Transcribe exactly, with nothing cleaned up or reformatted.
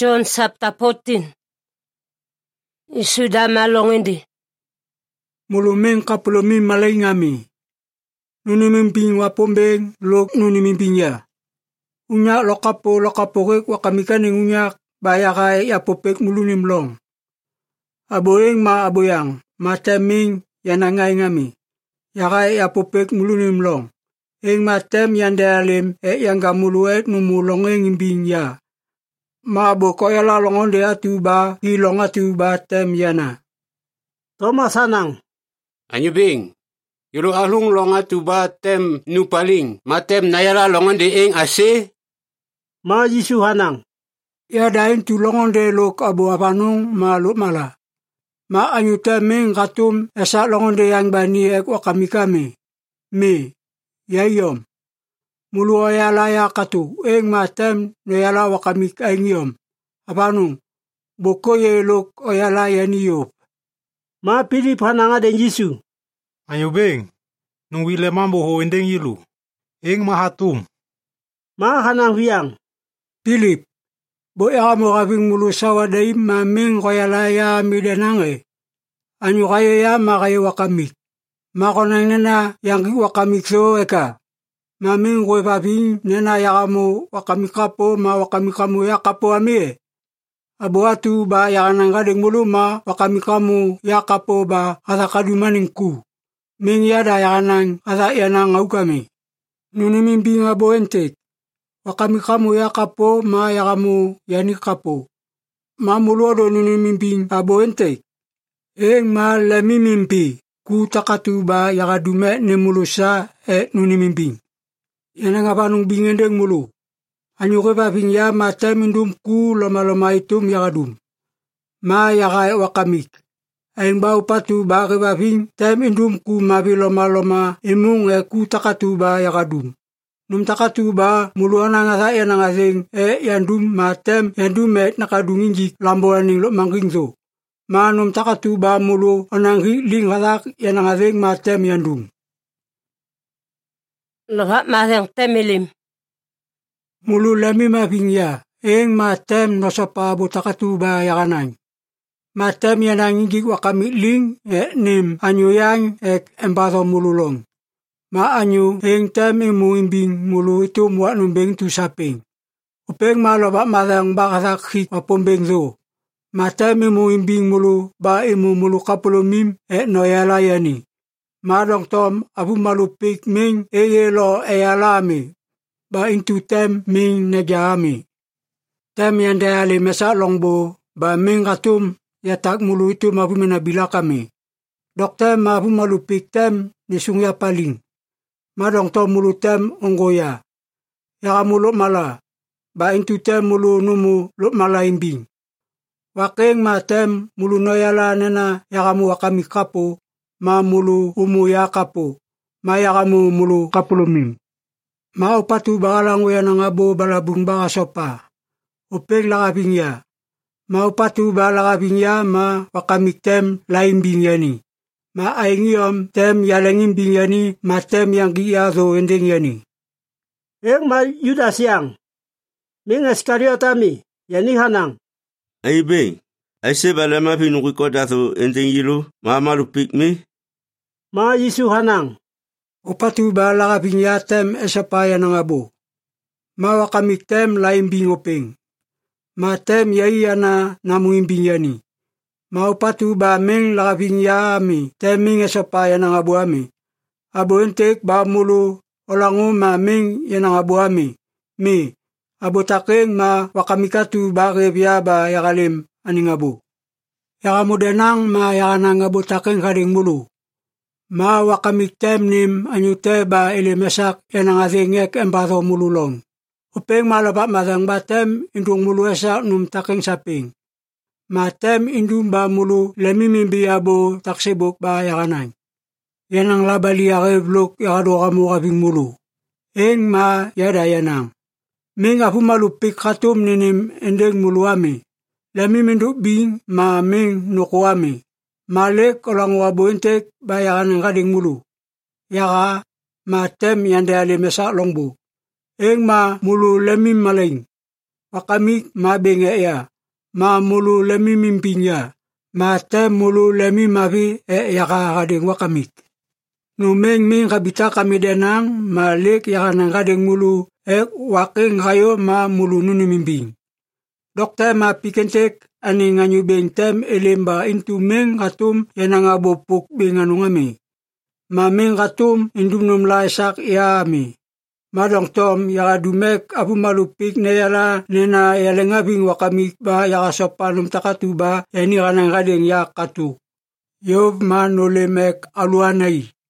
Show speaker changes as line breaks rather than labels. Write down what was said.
John chapter fourteen. Isuda malongindi.
Mulumeng kapulumi malay ngami. Nunimimping wapombeng lok nunimimping ya. Unya lokapo lokapokek wakamikaning unyak bayakay yapopek mulunim long. Aboeng ma aboyang mateming yanangay ngami. Yakay yapopek mulunim long. Eng matem yandalim e yang gamuluet numulongeng imbing ya. Mabo koya la longonde atuba hilong atuba tem yana.
Thomas Hanang.
Anyubing. Yuro alung long atuba tem nupaling. Matem nayala longonde eng ase.
Ma Yisu Hanang.
Ya dain tu longonde lok abo apanong malu mala. Ma anyutemeng katum esa longonde yang bani ek wakamikame. Me. Yayom. Mulu ayala ya katu, eng matem noyala wakamik aingyom. Apanong, boko ye lok oyala yaniyop.
Ma Philip Hananga den Yisu.
Anyubeng, nung wile mambo ho endeng yilu. Eng mahatum.
Ma Hanang Wiang.
Philip, bo ya mo kaving mulu sawa daim maming koyala ya midenange. Anyu kayo ya makayo wakamik. Makonang nena yang wakamik so eka. Maming kwe paping nena yakamu wakamikapo ma wakamikamu yakapo amie. Abo atu ba yakanang kading mulu ma wakamikamu yakapo ba kata kadumaning ku. Ming yada yakanang kata yanang aukami. Nunimimping abo entek. Wakamikamu yakapo ma yakamu yanikapo. Ma muluodo nunimimping abo entek. Eng ma lemimimpi ku takatu ba yakadume ne mulusa e nunimimping. Yana nga panong bingendeng mulu. Anyo ke paping ya matem indum ku loma-loma itum yakadum. Ma yakay wakamik. Aing bau patu ba ke paping tem indum ku mabi loma-loma imung e ku takatu ba yakadum. Num takatu ba mulu anang asa yanang asing e yandum matem yandum e nakadunginjik lambo aning lo mangkingso. Ma num takatu ba mulu anang ling hatak yanang asing matem yandum.
Lahat masang temilim.
Mulu lami maping ya. Eng matem no sapa butakatu ba yakanang. Matem yanang ingik wakamik ling e nim anyo yang ek embato mululong. Ma anyo eng tem imu imbing mulu itu muak numbeng tu saping. Upeng malobak madang bakasak hik wapombeng zo. Matem imu imbing mulu ba imu mulu kapulumim e noyala yani. Madong tom abu malupik ming eyelo eyalami. Ba intu tem ming negami. Tem yang dayali mesa longbo ba ming katum yatak mulu itu mabu menabila kami. Dok tem abu malupik tem nisungya paling. Madong tom mulu tem onggoya. Yakamu luk mala. Ba intu tem mulu numu luk mala imbing. Wakeng ma tem mulu noyala nena yakamu wakami kapo. Ma mulu umu yakapo. Ma yakamu mulu kapulumim. Ma upatu bakalang uya ng abo balabung baka sopa. Upeng lakabing ya. Ma upatu balakabing ya ma wakamik tem laing bingyani. Ma aingiyom tem yalangin bingyani ma tem yang kiyazo endeng yani.
Eng ma Yudas yang. Ming Iskariotami. Yani Hanang.
Ay beng. Ay seba lama pinukiko dato endeng yilu. Ma malupik mi.
Ma Yisu Hanang.
Upatu ba lakabing ya tem esapaya ng abo. Ma wakamik tem laing bingopeng. Ma tem yaiya na namungin binyani. Ma upatu ba meng lakabing ya ami tem ming esapaya ng abo ami. Abo entek ba mulu olango ma meng yan ang abo ami. Mi, abo takeng ma wakamikatu ba kebya ba yakalim aning abo. Yakamudenang ma yakanang abo takeng kading mulu. Ma wakamik tem nim anyute ba ilimesak yanang atingek embato mululong. Upeng malabak madang batem indung mulu esak num taking saping. Matem indung ba mulu lemimimbi abo taksibuk ba yakanang. Yanang labali yakeblok yakado kamu kabing mulu. Eng ma yada yanang. Ming apu malupik katum ninim endeng mulu ami. Lemiminduk bing ma ming nuku ami. Malek orang wabo entek bayakan ng kading mulu. Yaka matem yang dali mesak longbo. Eng ma mulu lemim maling. Wakamik mabenge ya. ma mulu lemi mimpinya, ma tem mulu lemi mavi e yaka kadeng wakamik. Numeng ming kabita kami denang, ma lek yaka nang kadeng mulu e waking kayo ma mulu nuni mimping. Dokter ma pikentek ani nganyu beng tem elemba intu meng katum yananga bopuk benganung ami. Ma meng katum indum num laisak ya ami. Madong tom yaka dumek apu malupik na yala nena yalengabing wakamik ba yaka sopanum takatu ba yani kanang kadeng yak katu. Yob ma nolemek aluanay.